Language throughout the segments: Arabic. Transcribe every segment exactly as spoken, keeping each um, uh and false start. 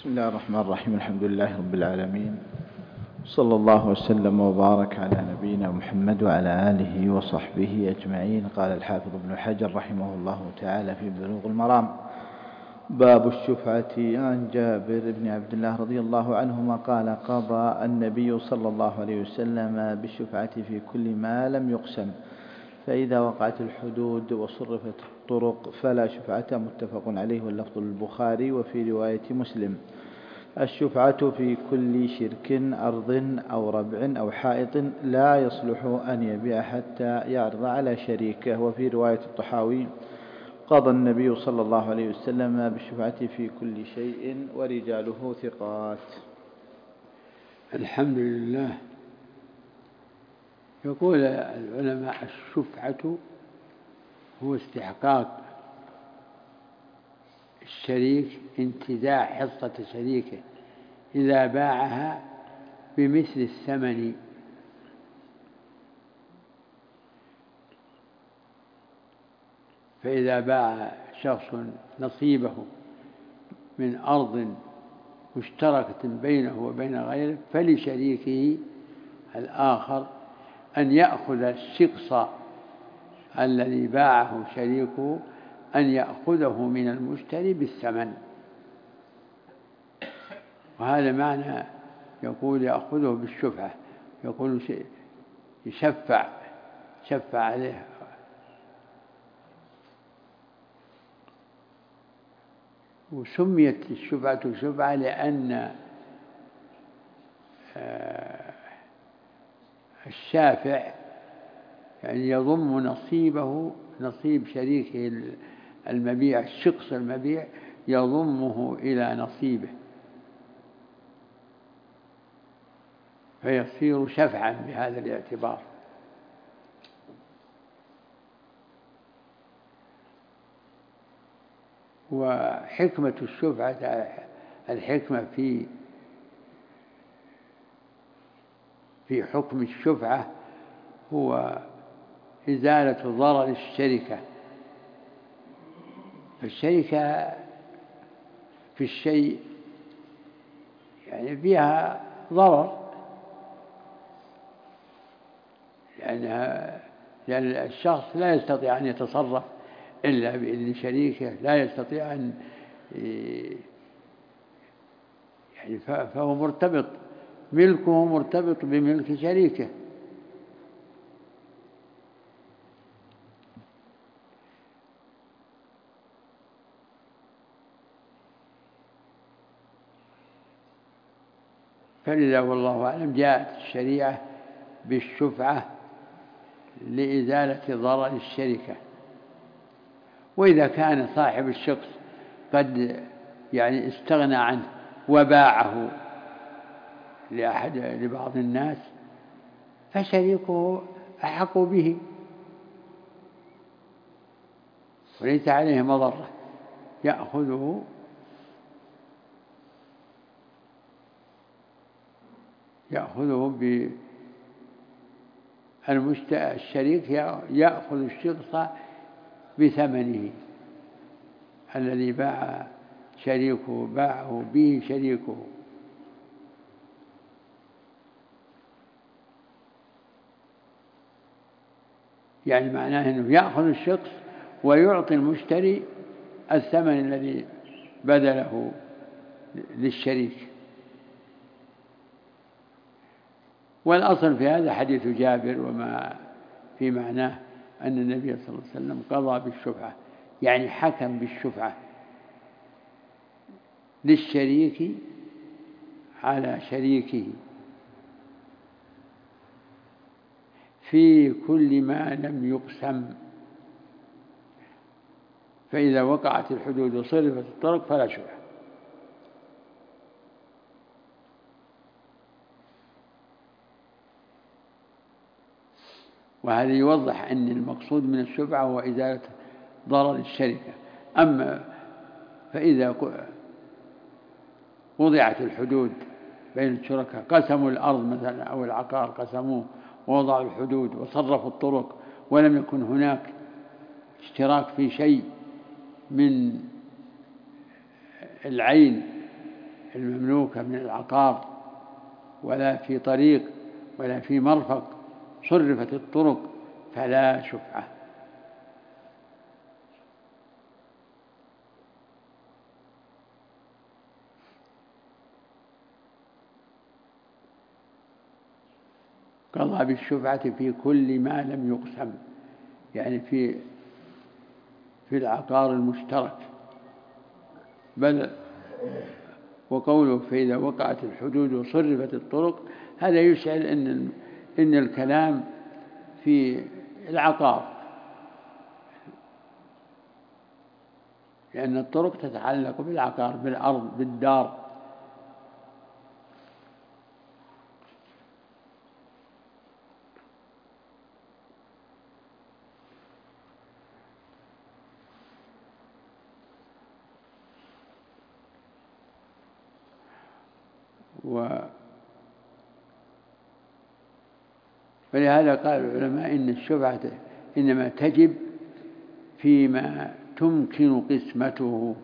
بسم الله الرحمن الرحيم. الحمد لله رب العالمين، صلى الله وسلم وبارك على نبينا محمد وعلى آله وصحبه أجمعين. قال الحافظ ابن حجر رحمه الله تعالى في بلوغ المرام: باب الشفعة. عن جابر بن عبد الله رضي الله عنهما قال: قضى النبي صلى الله عليه وسلم بالشفعة في كل ما لم يقسم، فإذا وقعت الحدود وصرفت الطرق فلا شفعة. متفق عليه، واللفظ للبخاري. وفي رواية مسلم: الشفعة في كل شرك، أرض أو ربع أو حائط لا يصلح أن يبيع حتى يعرض على شريكه. وفي رواية الطحاوي: قضى النبي صلى الله عليه وسلم بالشفعة في كل شيء، ورجاله ثقات. الحمد لله. يقول العلماء: الشفعة هو استحقاق الشريك انتزاع حصة شريكه إذا باعها بمثل الثمن. فإذا باع شخص نصيبه من أرض مشتركة بينه وبين غيره، فلشريكه الآخر أن يأخذ الشقص الذي باعه شريكه، أن يأخذه من المشتري بالثمن. وهذا معنى يقول يأخذه بالشفعة، يقول يشفع شفع عليه. وسميت الشفعة شفعة لأن الشافع يعني يضم نصيبه، نصيب شريكه المبيع، الشقص المبيع يضمه إلى نصيبه، فيصير شفعا بهذا الاعتبار. وحكمة الشفعة، الحكمة في في حكم الشفعة هو إزالة ضرر الشركة. الشركة في الشيء يعني فيها ضرر، لأنها لأن الشخص لا يستطيع أن يتصرف إلا بإذن شريكه، لا يستطيع أن يعني فهو مرتبط، ملكه مرتبط بملك شريكه. فلذا والله أعلم جاءت الشريعة بالشفعة لإزالة ضرر الشركة. وإذا كان صاحب الشخص قد يعني استغنى عنه وباعه لأحد لبعض الناس، فشريكه أحق به وليس عليه مضرة، يأخذه يأخذه بالمشتري. الشريك يأخذ الشخص بثمنه الذي باع شريكه باعه به شريكه. يعني معناه أنه يأخذ الشخص ويعطي المشتري الثمن الذي بذله للشريك. والأصل في هذا حديث جابر وما في معناه أن النبي صلى الله عليه وسلم قضى بالشفعة، يعني حكم بالشفعة للشريك على شريكه في كل ما لم يقسم، فإذا وقعت الحدود وصرفت الطرق فلا شفعة. وهذا يوضح أن المقصود من الشفعة هو إزالة ضرر الشركة. أما فإذا وضعت الحدود بين الشركاء، قسموا الأرض مثلا أو العقار قسموه ووضعوا الحدود وصرفوا الطرق، ولم يكن هناك اشتراك في شيء من العين بيتك من العقار ولا في طريق ولا في مرفق صرفت الطرق فلا شفعة. قضى بالشفعة في كل ما لم يقسم، يعني في في العقار المشترك. بل وقوله فإذا وقعت الحدود وصرفت الطرق هذا يشعر إن إن الكلام في العقار، لأن الطرق تتعلق بالعقار، بالأرض، بالدار. و فلهذا قال العلماء إن الشفعة إنما تجب فيما تمكن قسمته،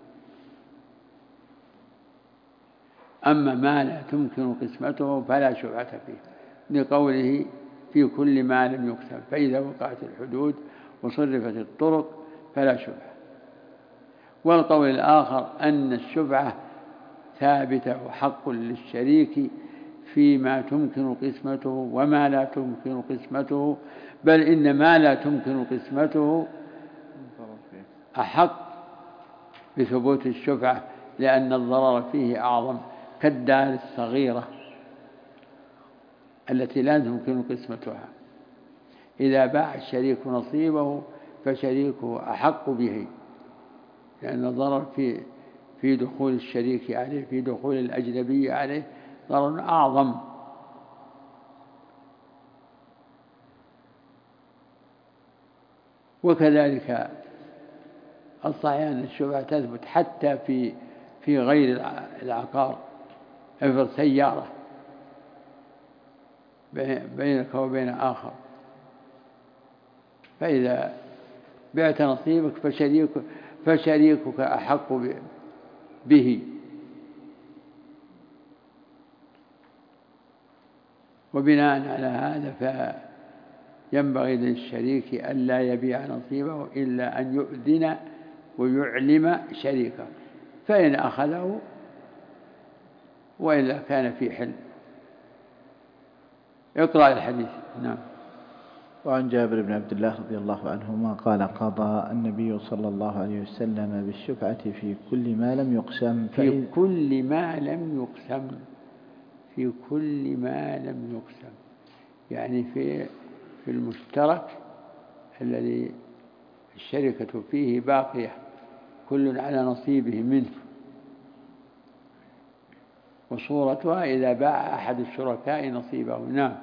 أما ما لا تمكن قسمته فلا شفعة فيه، لقوله في كل ما لم يقسم فإذا وقعت الحدود وصرفت الطرق فلا شفعة. والقول الآخر أن الشفعة ثابتة وحق للشريك فيما تمكن قسمته وما لا تمكن قسمته، بل إن ما لا تمكن قسمته أحق بثبوت الشفعة، لأن الضرر فيه أعظم، كالدار الصغيرة التي لا تمكن قسمتها. إذا باع الشريك نصيبه فشريكه أحق به، لأن الضرر في في دخول الشريك عليه، في دخول الأجنبي عليه ضرر أعظم. وكذلك الصحيح أن الشفعة تثبت حتى في في غير العقار. افرض سيارة بينك وبين آخر، فإذا بعت نصيبك فشريك فشريكك أحق به. وبناء على هذا فينبغي للشريك ألا يبيع نصيبه إلا أن يؤذن ويعلم شريكه، فإن أخذه وإلا كان في حل. اقرأ الحديث. نعم. وعن جابر بن عبد الله رضي الله عنهما قال قضى النبي صلى الله عليه وسلم بالشفعة في كل ما لم يقسم. في كل ما لم يقسم في كل ما لم يقسم يعني في في المشترك الذي الشركة فيه باقية، كل على نصيبه منه. وصورتها إذا باع أحد الشركاء نصيبه. نعم.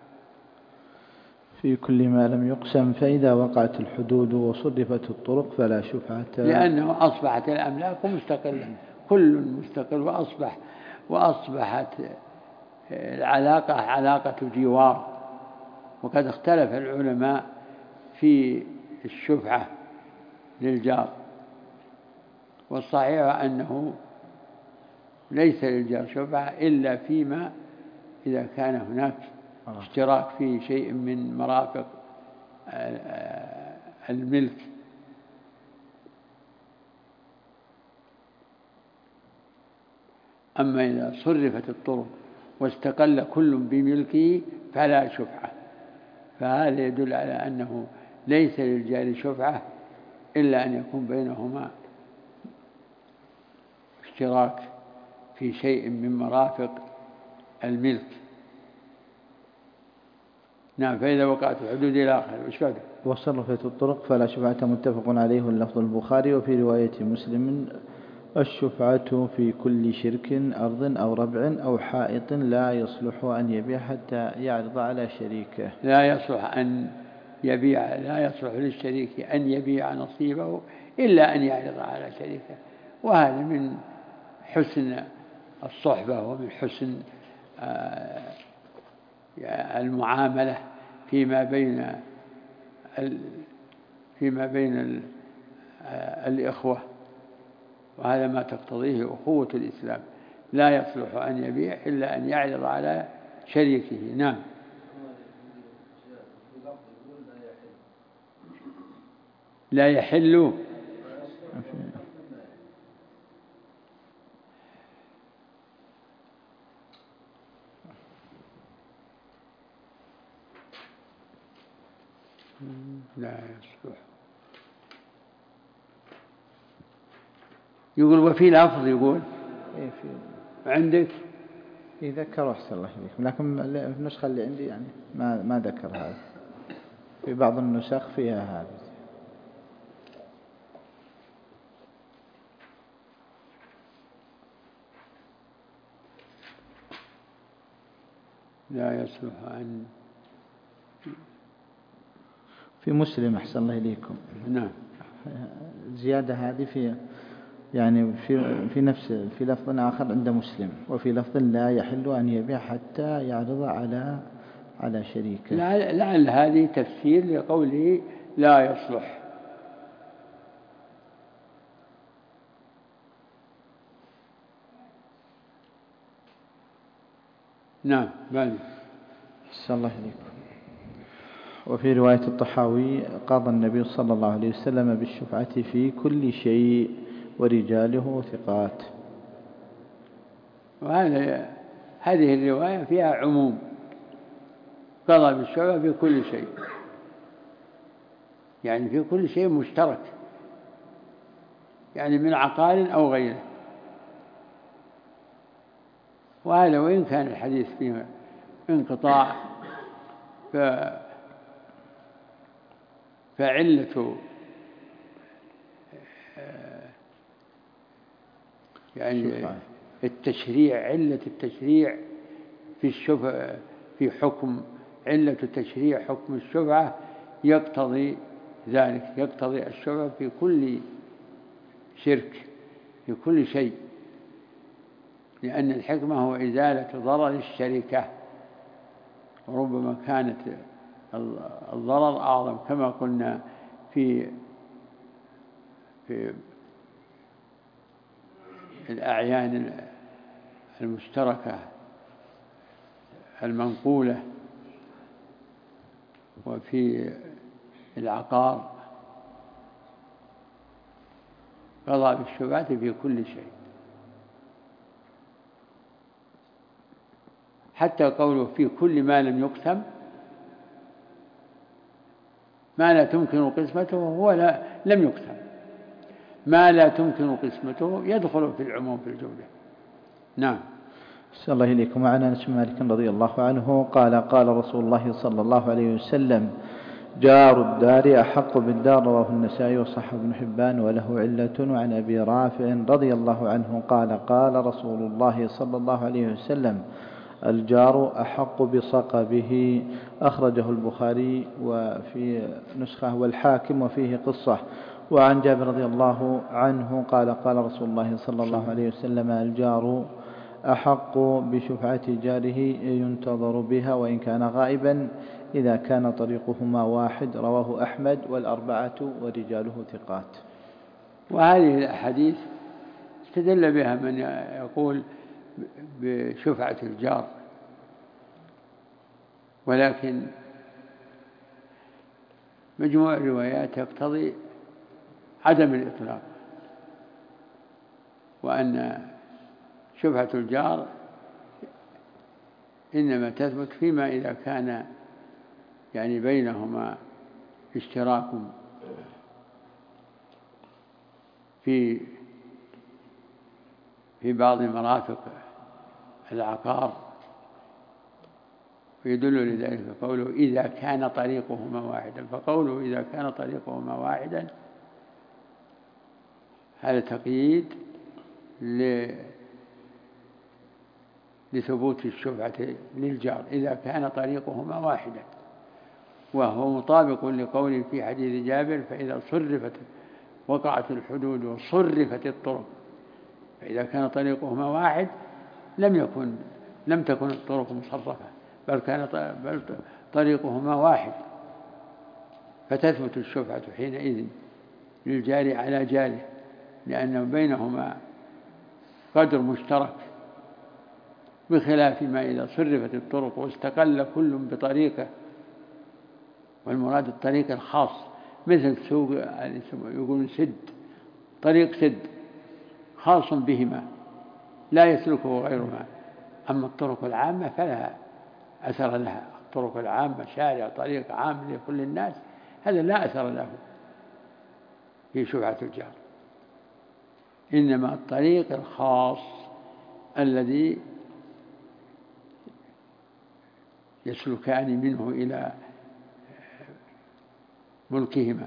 في كل ما لم يقسم فإذا وقعت الحدود وصرفت الطرق فلا شفعة، لأنه أصبحت الأملاك مستقلة، كل مستقل، وأصبح وأصبحت العلاقة علاقة جوار. وقد اختلف العلماء في الشفعة للجار، والصحيح أنه ليس للجار شفعة إلا فيما إذا كان هناك اشتراك في شيء من مرافق الملك. أما إذا صرفت الطرق واستقل كل بملكه فلا شفعة، فهذا يدل على أنه ليس للجار شفعة إلا أن يكون بينهما اشتراك في شيء من مرافق الملك. نعم. فإذا وقعت الحدود إلى آخره. وصرفت الطرق فلا شفعة، متفق عليه، اللفظ البخاري. وفي رواية مسلم الشفعة في كل شرك أرض أو ربع أو حائط لا يصلح أن يبيع حتى يعرض على شريكه. لا يصلح أن يبيع لا يصلح للشريك أن يبيع نصيبه إلا أن يعرض على شريكه. وهذا من حسن الصحبة ومن حسن المعاملة فيما بين فيما بين الإخوة، وهذا ما تقتضيه أخوة الإسلام. لا يصلح أن يبيع إلا أن يعرض على شريكه. نعم. لا يحل لا يصلح. يقول وفي لفظ يقول إيه في عندك يذكر أحسن الله إليكم، لكن النسخة اللي عندي يعني ما ما ذكر هذا. في بعض النسخ فيها هذا. لا يصلح أن في مسلم أحسن الله إليكم. نعم. زيادة هذه في يعني في في نفس في لفظ آخر عند مسلم، وفي لفظ لا يحل أن يبيع حتى يعرض على على شريكه. لعل, لعل هذه تفسير لقوله لا يصلح. نعم. بل أحسن الله إليكم. وفي رواية الطحاوي قضى النبي صلى الله عليه وسلم بالشفعة في كل شيء ورجاله ثقات. وهذا هذه الرواية فيها عموم، قضى بالشفعة في كل شيء، يعني في كل شيء مشترك، يعني من عقار أو غيره. وهذا وإن كان الحديث فيه انقطاع ف فعلة يعني التشريع، علة التشريع في الشفعة في حكم علة التشريع حكم الشفعة يقتضي ذلك، يقتضي الشفعة في كل شرك في كل شيء، لأن الحكمة هو إزالة ضرر الشركة، وربما كانت الضرر أعظم كما قلنا في في الأعيان المشتركة المنقولة وفي العقار، قضى بالشفعة في كل شيء، حتى قوله في كل ما لم يقسم، ما لا تمكن قسمته هو لا لم يقسم، ما لا تمكن قسمته يدخل في العموم في الجملة. نعم. صلى الله إليكم. وعن أنس بن مالك رضي الله عنه قال قال رسول الله صلى الله عليه وسلم جار الدار أحق بالدار، رواه النسائي وصححه ابن حبان وله علة. وعن أبي رافع رضي الله عنه قال قال رسول الله صلى الله عليه وسلم الجار أحق بصقبه، أخرجه البخاري وفي نسخة والحاكم وفيه قصة. وعن جابر رضي الله عنه قال قال رسول الله صلى الله عليه وسلم الجار أحق بشفعة جاره ينتظر بها وإن كان غائبا إذا كان طريقهما واحد، رواه أحمد والأربعة ورجاله ثقات. وهذه الأحاديث استدل بها من يقول بشفعة الجار، ولكن مجموع الروايات يقتضي عدم الإطلاق، وأن شفعة الجار إنما تثبت فيما إذا كان يعني بينهما اشتراك في في بعض مرافق العقار، ويدل لذلك قوله إذا كان طريقهما واحدا، فقوله إذا كان طريقهما واحدا هذا تقييد لثبوت الشفعة للجار إذا كان طريقهما واحدا، وهو مطابق لقوله في حديث جابر فإذا صرفت وقعت الحدود وصرفت الطرق، فإذا كان طريقهما واحد لم يكن لم تكن الطرق مصرفة، بل كان بل طريقهما واحد، فتثبت الشفعة حينئذ للجار على جاره، لأن بينهما قدر مشترك بخلاف ما إذا صرفت الطرق واستقل كل بطريقة، والمراد الطريق الخاص مثل سوق يقولون سد، طريق سد خاص بهما لا يسلكه غيرهما. أما الطرق العامة فلا أثر لها، الطرق العامة شارع طريق عام لكل الناس هذا لا أثر له في شفعة الجار، إنما الطريق الخاص الذي يسلكان منه إلى ملكهما.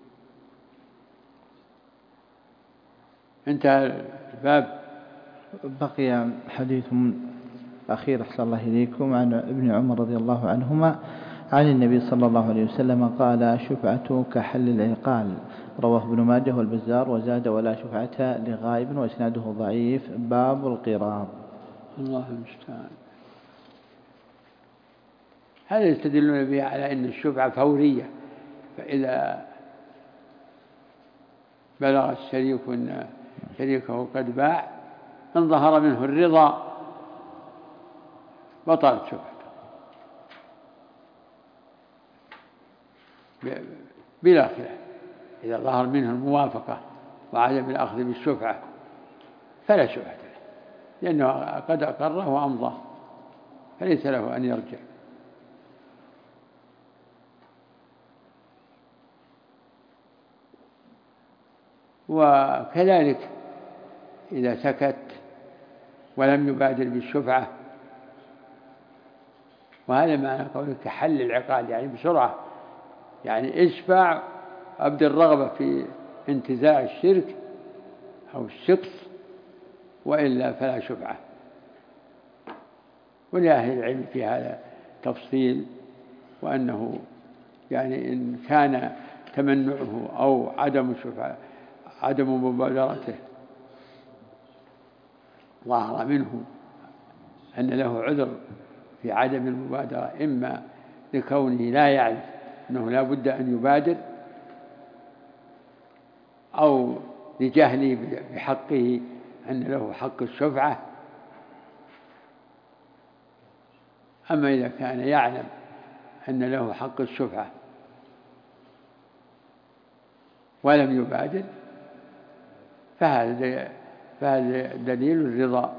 انتهى الباب. بقي حديث أخير أحسن الله إليكم عن ابن عمر رضي الله عنهما عن النبي صلى الله عليه وسلم قال: شفعة كحل العقال، رواه ابن ماجه والبزار، وزاد: ولا شفعة لغائب، وإسناده ضعيف. باب القراض. الله المستعان. هذا يستدلون به على أن الشفعة فورية، فإذا بلغ الشريك أن شريكه قد باع إن ظهر منه الرضا بطلت شفعته بلا خلاف. إذا ظهر منه الموافقة وعدم الأخذ بالشفعة فلا شفعة له، لأنه قد أقره وأمضاه فليس له أن يرجع. وكذلك إذا سكت ولم يبادر بالشفعة، وهذا معنى قولك كحل العقال، يعني بسرعة، يعني اشفع أبدي الرغبة في انتزاع الشرك أو الشخص، وإلا فلا شفعة. ولأهل العلم في هذا تفصيل، وأنه يعني إن كان تمنعه أو عدم الشفعة عدم مبادرته ظهر منه أن له عذر في عدم المبادرة، إما لكونه لا يعرف أنه لا بد أن يبادر، أو لجهله بحقه أن له حق الشفعة. أما إذا كان يعلم أن له حق الشفعة ولم يبادر فهذا فهذا دليل الرضا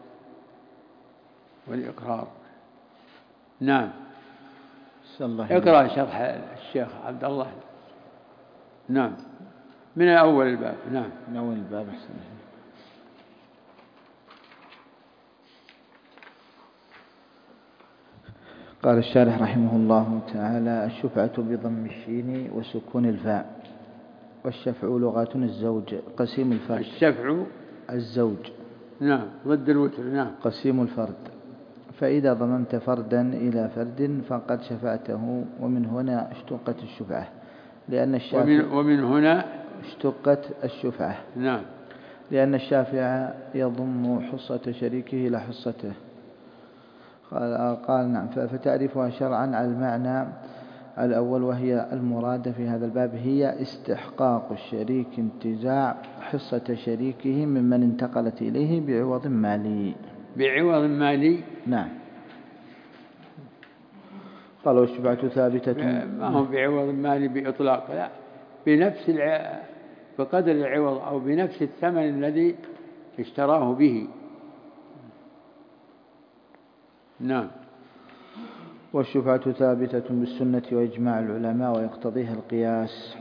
والإقرار. نعم. اقرأ شرح الشيخ عبد الله. نعم، من أول الباب. نعم، من أول الباب. قال الشارح رحمه الله تعالى: الشفعة بضم الشين وسكون الفاء. والشفع لغة الزوج قسيم الفرد. الشفع الزوج. نعم، ضد الوتر. نعم. قسيم الفرد. فإذا ضممت فردا إلى فرد فقد شفعته، ومن هنا اشتقت الشفعة، لأن الشافع ومن, ومن هنا اشتقت الشفعة. نعم. لأن الشافع يضم حصة شريكه إلى حصته. قال, قال نعم. فتعرفها شرعا على المعنى الأول، وهي المراد في هذا الباب هي استحقاق الشريك انتزاع حصة شريكه ممن انتقلت إليه بعوض مالي. بعوض مالي. نعم. قال: والشفعة ثابتة. ما هو بعوض مالي بإطلاق، لا، بنفس الع... بقدر العوض أو بنفس الثمن الذي اشتراه به. نعم. والشفعة ثابتة بالسنة وإجماع العلماء، ويقتضيها القياس.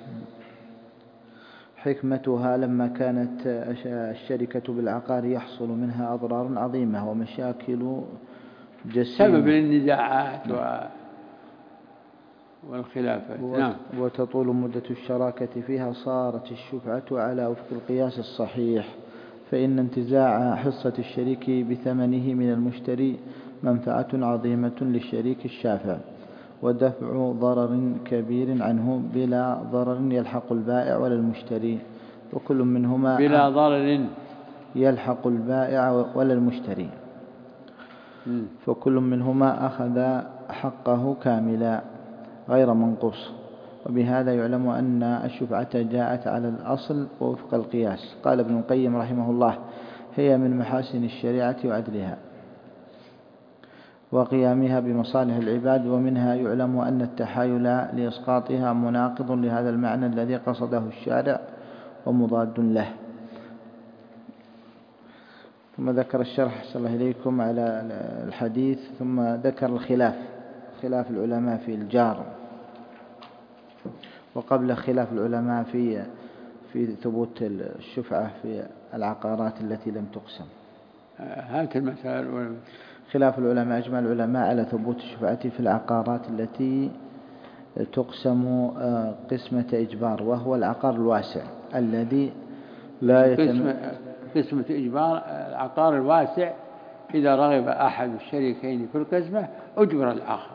حكمتها لما كانت الشركة بالعقار يحصل منها أضرار عظيمة ومشاكل جسيمة، سبب النزاعات و... والخلافات. و... نعم. وتطول مدة الشراكة فيها، صارت الشفعة على وفق القياس الصحيح، فإن انتزاع حصة الشريك بثمنه من المشتري منفعة عظيمة للشريك الشافع، ودفع ضرر كبير عنه بلا ضرر يلحق البائع ولا المشتري، وكل منهما بلا ضرر يلحق البائع ولا المشتري، فكل منهما أخذ حقه كاملا غير منقوص. وبهذا يعلم أن الشفعة جاءت على الأصل ووفق القياس. قال ابن القيم رحمه الله: هي من محاسن الشريعة وعدلها. وقيامها بمصالح العباد، ومنها يعلم أن التحايل لإسقاطها مناقض لهذا المعنى الذي قصده الشارع ومضاد له. ثم ذكر الشرح صلى الله إليكم على الحديث، ثم ذكر الخلاف خلاف العلماء في الجار، وقبل خلاف العلماء في في ثبوت الشفعة في العقارات التي لم تقسم. هات المسائل. خلاف العلماء، أجمع العلماء على ثبوت الشفعة في العقارات التي تقسم قسمة إجبار، وهو العقار الواسع الذي لا يتم قسمة إجبار. العقار الواسع إذا رغب أحد الشريكين في القسمة أجبر الآخر،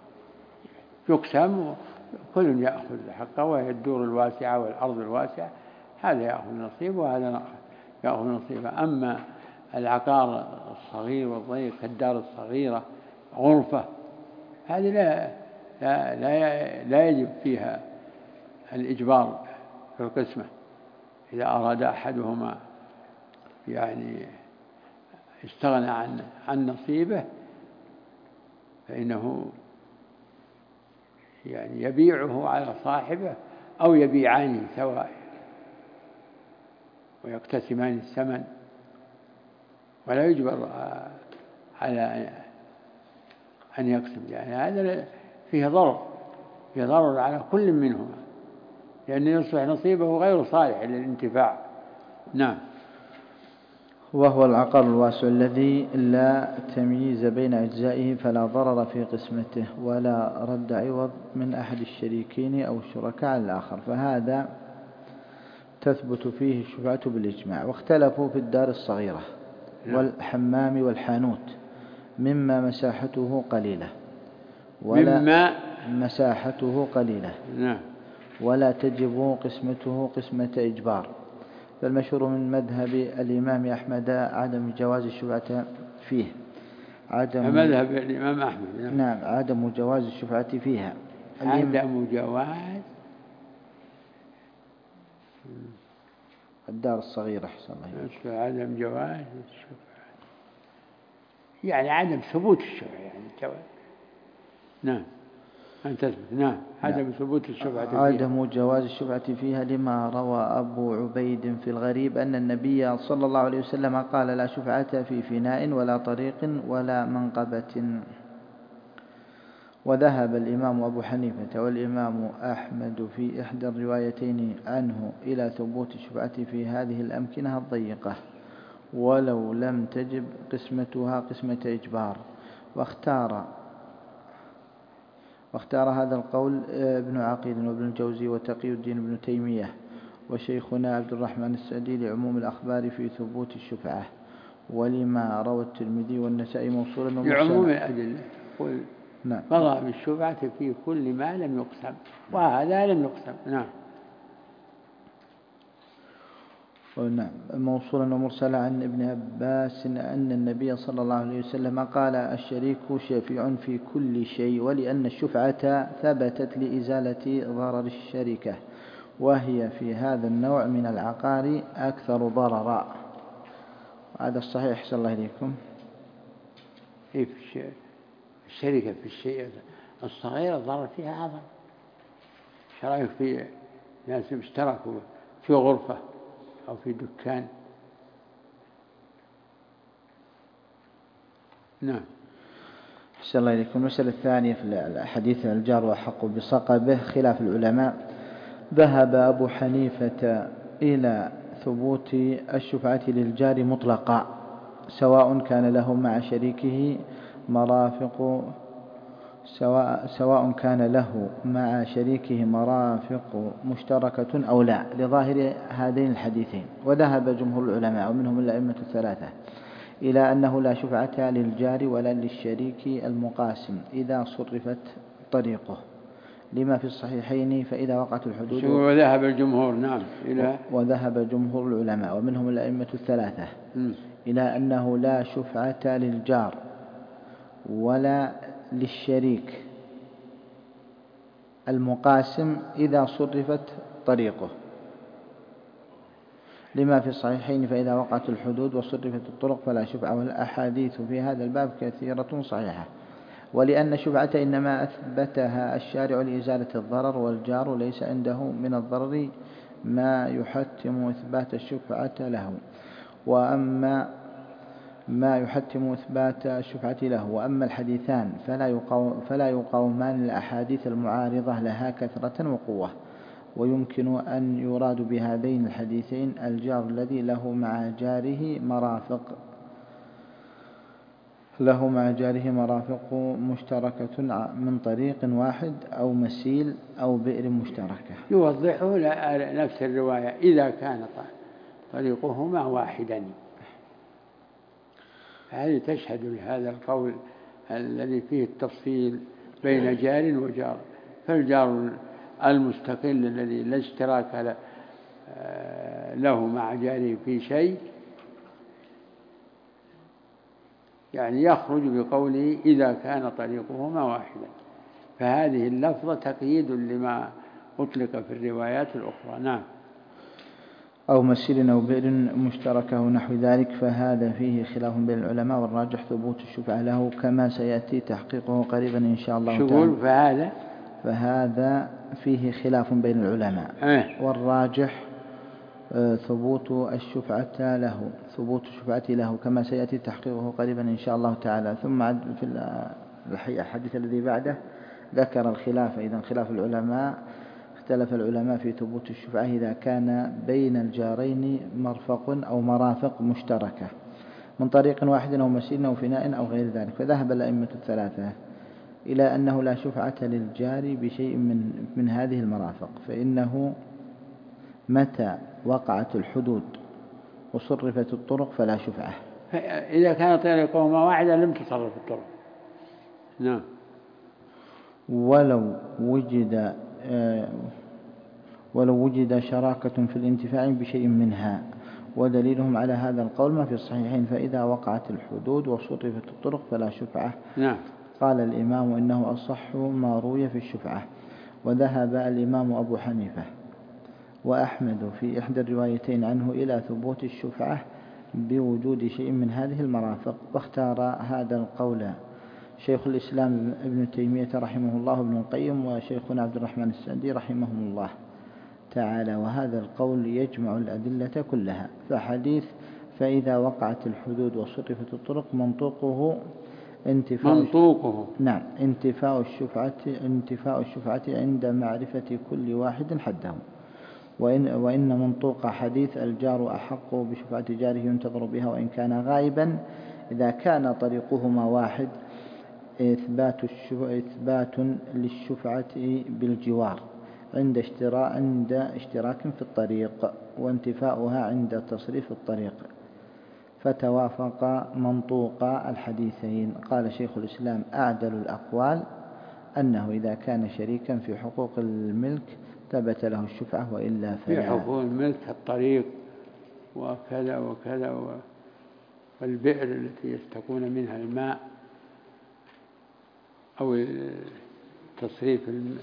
يقسم كل يأخذ حقه، وهي الدور الواسعة والأرض الواسعة، هذا يأخذ نصيبه وهذا يأخذ نصيبه. أما العقار الصغير والضيق كالدار الصغيرة غرفة، هذه لا لا لا, لا يجب فيها الإجبار في القسمة. إذا أراد أحدهما يعني استغنى عن عن نصيبه فإنه يعني يبيعه على صاحبه أو يبيعانه سواء ويقتسمان الثمن، ولا يجبر على أن يقسم، يعني هذا فيه ضرر فيه ضرر على كل منهما، لأنه يصبح نصيبه غير صالح للانتفاع. نعم. وهو العقار الواسع الذي لا تمييز بين أجزائه، فلا ضرر في قسمته ولا رد عوض من أحد الشريكين أو الشركاء على الآخر، فهذا تثبت فيه الشفعة بالإجماع. واختلفوا في الدار الصغيرة والحمام والحانوت مما مساحته قليلة ولا مما مساحته قليلة ولا تجب قسمته قسمة إجبار. فالمشهور من مذهب الإمام أحمد عدم جواز الشفعة فيه عدم مذهب الإمام أحمد. نعم. نعم عدم جواز الشفعة فيها. عدم جواز الدار الصغيرة أحسن الله. عدم جواز الشفعة يعني عدم ثبوت الشفعة، يعني جواز. نعم أن تثبت. نعم عدم ثبوت الشفعة فيها. عدم جواز الشفعة فيها لما روى أبو عبيد في الغريب أن النبي صلى الله عليه وسلم قال: لا شفعة في فناء ولا طريق ولا منقبة. وذهب الإمام أبو حنيفة والإمام أحمد في إحدى الروايتين عنه إلى ثبوت الشفعة في هذه الأمكنة الضيقة ولو لم تجب قسمتها قسمة إجبار. واختار واختار هذا القول ابن عقيل وابن الجوزي وتقي الدين ابن تيمية وشيخنا عبد الرحمن السعدي لعموم الأخبار في ثبوت الشفعة، ولما روى الترمذي والنسائي موصولا ومرسلا لعموم الأدلة. قل نعم. قضى بالشفعة في كل ما لم يقسم، وهذا لم يقسم. نعم. نعم موصولا ومرسلا عن ابن عباس أن النبي صلى الله عليه وسلم قال: الشريك شافع في كل شيء، ولأن الشفعة ثبتت لإزالة ضرر الشركة، وهي في هذا النوع من العقار أكثر ضررا. هذا الصحيح صلى الله عليكم. في الشركة في الشيء الصغير الضرر فيها أعظم. شرايك في ناس اشتركوا في غرفة أو في دكان. نعم. أحسن الله إليكم. المسألة الثانية في الحديث عن الجار وحق بصقبه خلاف العلماء. ذهب أبو حنيفة إلى ثبوت الشفعة للجار مطلقا، سواء كان له مع شريكه مرافق سواء, سواء كان له مع شريكه مرافق مشتركة أو لا، لظاهر هذين الحديثين. وذهب جمهور العلماء ومنهم الأئمة الثلاثة إلى أنه لا شفعة للجار ولا للشريك المقاسم إذا صرفت طريقه، لما في الصحيحين: فإذا وقعت الحدود. وذهب الجمهور. نعم. إلى وذهب جمهور العلماء ومنهم الأئمة الثلاثة إلى أنه لا شفعة للجار ولا للشريك المقاسم إذا صرفت طريقه، لما في الصحيحين: فإذا وقعت الحدود وصرفت الطرق فلا شفعة. والأحاديث في هذا الباب كثيرة صحيحة. ولأن الشفعة إنما أثبتها الشارع لإزالة الضرر، والجار ليس عنده من الضرر ما يحتم إثبات الشفعة له، وأما ما يحتم إثبات الشفعة له. وأما الحديثان فلا يقاوم فلا يقاومان الأحاديث المعارضة لها كثرة وقوة. ويمكن أن يراد بهذين الحديثين الجار الذي له مع جاره مرافق له مع جاره مرافق مشتركة من طريق واحد أو مسيل أو بئر مشتركة. يوضحه نفس الرواية إذا كان طريقهما واحدا. هذه تشهد لهذا القول الذي فيه التفصيل بين جار وجار. فالجار المستقل الذي لا اشتراك له مع جاره في شيء يعني يخرج بقوله إذا كان طريقهما واحدا، فهذه اللفظة تقييد لما أطلق في الروايات الأخرى. نعم. أو مسير أو بئر مشتركة نحو ذلك، فهذا فيه خلاف بين العلماء، والراجح ثبوت الشفعة له كما سيأتي تحقيقه قريبا إن شاء الله تعالى. شغول فهذا فهذا فيه خلاف بين العلماء أه. والراجح ثبوت الشفعة له ثبوت الشفعة له كما سيأتي تحقيقه قريبا إن شاء الله تعالى. ثم في الحديث الذي بعده ذكر الخلاف، إذا خلاف العلماء اختلف العلماء في ثبوت الشفعة إذا كان بين الجارين مرفق أو مرافق مشتركة من طريق واحد أو مسيل أو فناء أو غير ذلك. فذهب الأئمة الثلاثة إلى أنه لا شفعة للجار بشيء من, من هذه المرافق، فإنه متى وقعت الحدود وصرفت الطرق فلا شفعة. إذا كان طريقهما واحدا لم تصرف الطرق. نعم. ولو وجد ولو وجد شراكة في الانتفاع بشيء منها، ودليلهم على هذا القول ما في الصحيحين: فإذا وقعت الحدود وصرفت الطرق فلا شفعة. نعم. قال الإمام إنه أصح ما روي في الشفعة. وذهب الإمام أبو حنيفة وأحمد في إحدى الروايتين عنه إلى ثبوت الشفعة بوجود شيء من هذه المرافق، واختار هذا القول شيخ الإسلام ابن تيمية رحمه الله، ابن القيم، وشيخنا عبد الرحمن السعدي رحمهم الله تعالى. وهذا القول يجمع الأدلة كلها. فحديث فإذا وقعت الحدود وصرفت الطرق منطوقه انتفاء منطوقه نعم انتفاء الشفعة انتفاء الشفعة عند معرفة كل واحد حده. وإن, وإن منطوق حديث الجار أحق بشفعة جاره ينتظر بها وإن كان غائبا إذا كان طريقهما واحد إثبات, إثبات للشفعة بالجوار عند اشتراك, عند اشتراك في الطريق، وانتفاؤها عند تصريف الطريق، فتوافق منطوق الحديثين. قال شيخ الإسلام: أعدل الأقوال أنه إذا كان شريكا في حقوق الملك ثبت له الشفعة، وإلا فلا. في حقوق الملك الطريق وكذا وكذا، والبئر التي يستقون منها الماء، أو تصريف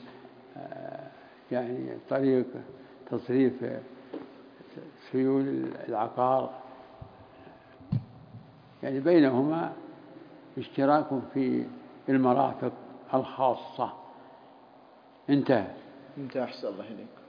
يعني طريق تصريف سيول العقار، يعني بينهما اشتراك في المرافق الخاصة. انتهى. انتهى. أحسن الله إليك.